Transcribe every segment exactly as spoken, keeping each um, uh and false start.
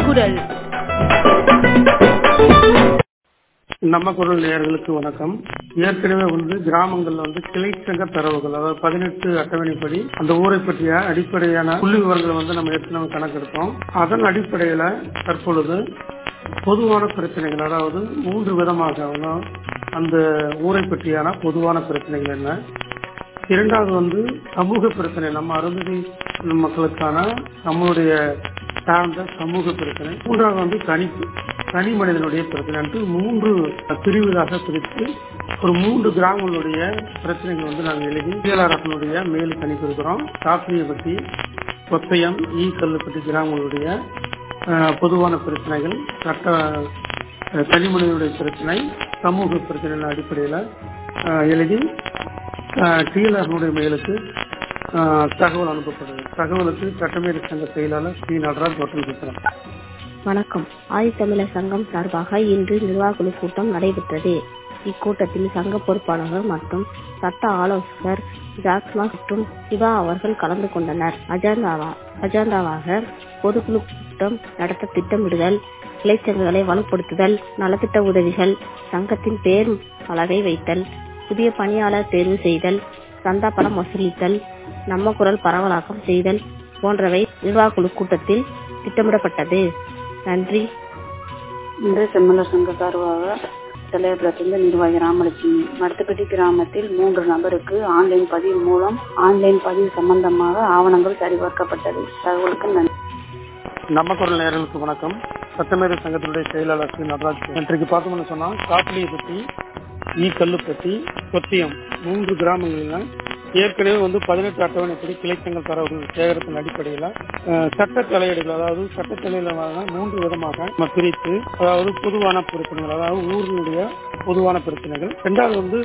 குரல். நம்ம குரல் நேயர்களுக்கு வணக்கம். ஏற்கனவே வந்து கிராமங்கள்ல வந்து கிளை சங்க தரவுகள், அதாவது பதினெட்டு அட்டவணைப்படி அந்த ஊரை பற்றிய அடிப்படையான புள்ளி விவரங்களை வந்து நம்ம ஏற்கனவே கணக்கெடுத்தோம். அதன் அடிப்படையில தற்பொழுது பொதுவான பிரச்சனைகள், அதாவது மூன்று விதமாக அந்த ஊரை பற்றியான பொதுவான பிரச்சனைகள் என்ன, இரண்டாவது வந்து சமூக பிரச்சனை, நம்ம அருந்ததி மக்களுக்கான நம்மளுடைய சார்ந்த சமூக பிரச்சனை, மூன்றாவது வந்து தனிப்பு தனி மனிதனுடைய பிரச்சனை, மூன்று பிரிவுகளாக பிரித்து ஒரு மூன்று கிராமங்களுடைய பிரச்சனைகள் வந்து நாங்கள் எழுதி செயலாளர்களுடைய மேல் கணிப்பிருக்கிறோம். காப்பிரியப்பட்டி, கொத்தையம், ஈ கல்லுப்பட்டி கிராமங்களுடைய பொதுவான பிரச்சனைகள், சட்ட தனி மனிதனுடைய பிரச்சனை, சமூக பிரச்சனைகள் அடிப்படையில் எழுதி செயலாளர்களுடைய மேலுக்கு தகவல் அனுப்பப்படுது. தகவலுக்கு சட்டமேதை சங்க செயலாளர் ஸ்ரீ நடராஜ் தோட்டம் இருக்கிறார். வணக்கம். ஆதித்தமிழர் சங்கம் சார்பாக இன்று நிர்வாக குழு கூட்டம் நடைபெற்றது. இக்கூட்டத்தில் சங்க பொறுப்பாளர்கள் மற்றும் சட்ட ஆலோசகர் ஜாக்ஸ்மா மற்றும் சிவா அவர்கள் கலந்து கொண்டனர். அஜெண்டாவா அஜெண்டாவாக பொதுக்குழு கூட்டம் நடத்த திட்டமிடுதல், கிளைச்சங்கங்களை வலுப்படுத்துதல், நலத்திட்ட உதவிகள், சங்கத்தின் பேர் பலகை வைத்தல், புதிய பணியாளர் தேர்வு செய்தல், சந்தா பணம் வசூலித்தல், நம்ம குரல் பரவலாக்கம் செய்தல் போன்றவை நிர்வாக குழு கூட்டத்தில் திட்டமிடப்பட்டது. நன்றி. இன்று செம்மலர் சங்க சார்பாக தலைவரத்திலிருந்து நிர்வாகி ராமலட்சுமி. மடத்துப்பட்டி கிராமத்தில் மூன்று நபருக்கு ஆன்லைன் பதிவு மூலம் ஆன்லைன் பதிவு சம்பந்தமாக ஆவணங்கள் சரிபார்க்கப்பட்டது. தகவலுக்கு நன்றி. நம்ம குரல் நேயர்களுக்கு வணக்கம். சட்டமேதை சங்கத்தினுடைய செயலாளர் ஸ்ரீ நடராஜ். இன்றைக்கு பார்த்தோம்னு சொன்னா காப்பிலியப்பட்டி, ஈ கல்லுப்பட்டி, கொத்தியம் மூன்று கிராமங்களில் ஏற்கனவே வந்து பதினெட்டு அட்டவணைப்படி கிளைச்சங்கள் தரவுகள் சேகரத்தின் அடிப்படையில் சட்ட தலையீடுகள், அதாவது சட்ட தலையில மூன்று விதமாக நம்ம பிரித்து, அதாவது பொதுவான பிரச்சனைகள், அதாவது ஊரினுடைய பொதுவான பிரச்சனைகள், இரண்டாவது வந்து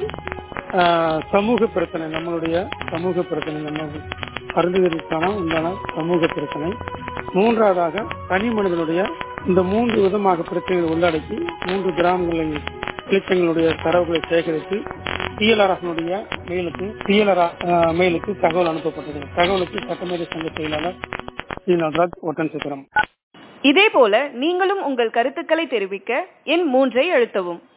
சமூக பிரச்சனை, நம்மளுடைய சமூக பிரச்சனை, நம்ம அருந்ததிற்கான உண்டான சமூக பிரச்சனை, மூன்றாவதாக தனி மனிதனுடைய, இந்த மூன்று விதமாக பிரச்சனைகள் உள்ளடக்கி மூன்று கிராமங்களில் கிளைச்சங்களுடைய தரவுகளை சேகரித்து டிஎல்ஆர்எஃப்னுடைய மெயிலுக்கு டிஎல்ஆர் மெயிலுக்கு தகவல் அனுப்பப்பட்டது. தகவலுக்கு சட்டமேதை சங்க செயலாளர் ஸ்ரீ நடராஜ் ஓட்டன் சித்திரம். இதே போல நீங்களும் உங்கள் கருத்துக்களை தெரிவிக்க எண் மூன்றை அழுத்தவும்.